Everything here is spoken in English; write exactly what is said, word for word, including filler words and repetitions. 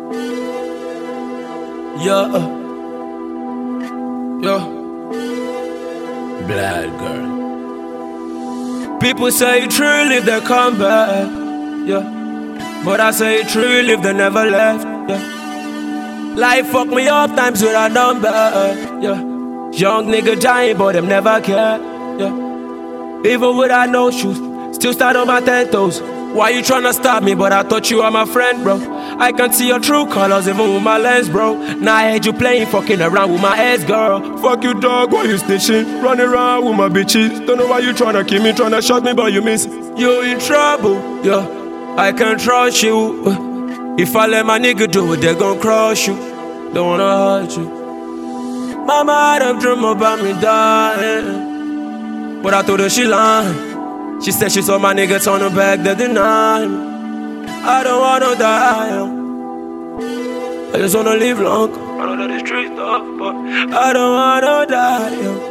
Yeah, uh, yeah. Blood girl. People say it true, live they come back. Yeah, but I say it true, live they never left. Yeah, life fuck me up times with a number. Yeah, young nigga giant, but them never care. Yeah, even without no shoes, still stand on my ten toes. Why you tryna stop me? But I thought you were my friend, bro. I can see your true colors even with my lens, bro. Now I heard you playing fucking around with my ex, girl. Fuck you, dog, why you snitching? Running around with my bitches. Don't know why you tryna kill me, tryna shot me, but you miss. You in trouble, yeah. I can't trust you. If I let my nigga do it, they gon' crush you. Don't wanna hurt you. Mama had a dream about me dying, but I told her she lying. She said she saw my nigga turn her back, they deny me. I don't wanna die, I just wanna live long. I know that it's street stuff, but I don't wanna die.